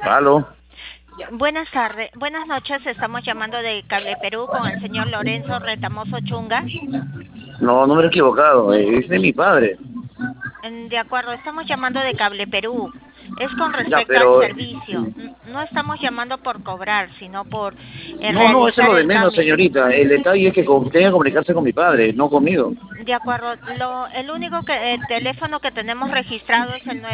Aló. Buenas tardes, buenas noches, estamos llamando de Cable Perú con el señor Lorenzo Retamoso Chunga. No, no me he equivocado. Es de mi padre. De acuerdo, estamos llamando de Cable Perú. Es con Ya, respecto al pero... servicio. No estamos llamando por cobrar, sino por No, no, eso es realizar lo de el menos, cambio. señorita. El detalle es que tenga que comunicarse con mi padre, no conmigo. De acuerdo, el único teléfono que tenemos registrado es el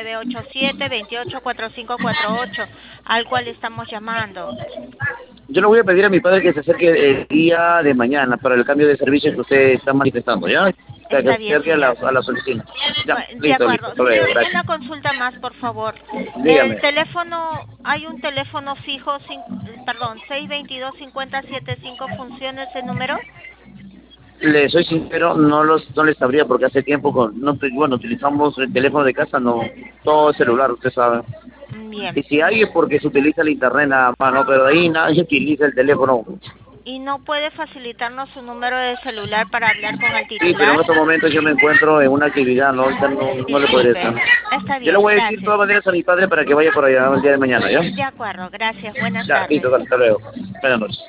987-284548, al cual estamos llamando. Yo le voy a pedir a mi padre que se acerque el día de mañana para el cambio de servicio que usted está manifestando, ¿ya? Que se Está bien, acerque a señor. a la oficina. Ya, De listo, listo. acuerdo. Hasta luego, Señor, gracias. una consulta más, por favor. El Dígame. teléfono, hay un teléfono fijo, perdón, 622-5075, ¿funciona ese número? Le soy sincero, no le sabría porque hace tiempo, no, bueno, utilizamos el teléfono de casa, no, todo celular, usted sabe. Bien. Y si hay es porque se utiliza el internet nada más, ¿no? Pero de ahí nadie utiliza el teléfono. ¿Y no puede facilitarnos su número de celular para hablar con el Sí, pero en titular? estos momentos yo me encuentro en una actividad, ¿no? Ahorita no le podría Disculpe. estar. Está Yo le bien, voy a decir de gracias. todas maneras a mi padre para que vaya por allá el día de mañana, ¿ya? De acuerdo, gracias. Buenas Ya, tardes. listo, hasta luego. Buenas noches.